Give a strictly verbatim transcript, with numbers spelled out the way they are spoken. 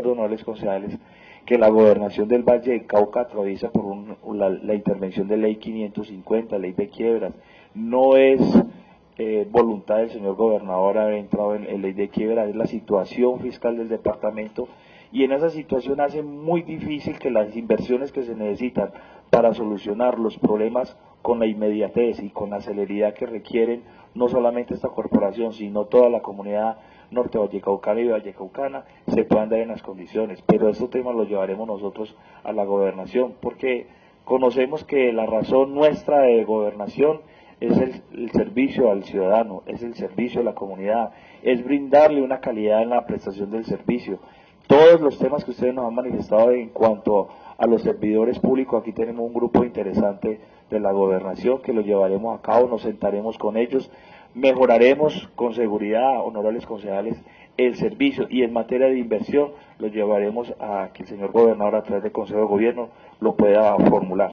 honorables concejales, que la gobernación del Valle del Cauca atraviesa por un, la, la intervención de ley quinientos cincuenta, ley de quiebras. No es eh, voluntad del señor gobernador haber entrado en, en ley de quiebras, es la situación fiscal del departamento, y en esa situación hace muy difícil que las inversiones que se necesitan para solucionar los problemas con la inmediatez y con la celeridad que requieren no solamente esta corporación, sino toda la comunidad norte vallecaucana y vallecaucana, se puedan dar en las condiciones. Pero estos temas los llevaremos nosotros a la gobernación, porque conocemos que la razón nuestra de gobernación es el, el servicio al ciudadano, es el servicio a la comunidad, es brindarle una calidad en la prestación del servicio. Todos los temas que ustedes nos han manifestado en cuanto a los servidores públicos, aquí tenemos un grupo interesante de la gobernación que lo llevaremos a cabo, nos sentaremos con ellos, mejoraremos con seguridad, honorables concejales, el servicio, y en materia de inversión lo llevaremos a que el señor gobernador a través del Consejo de Gobierno lo pueda formular.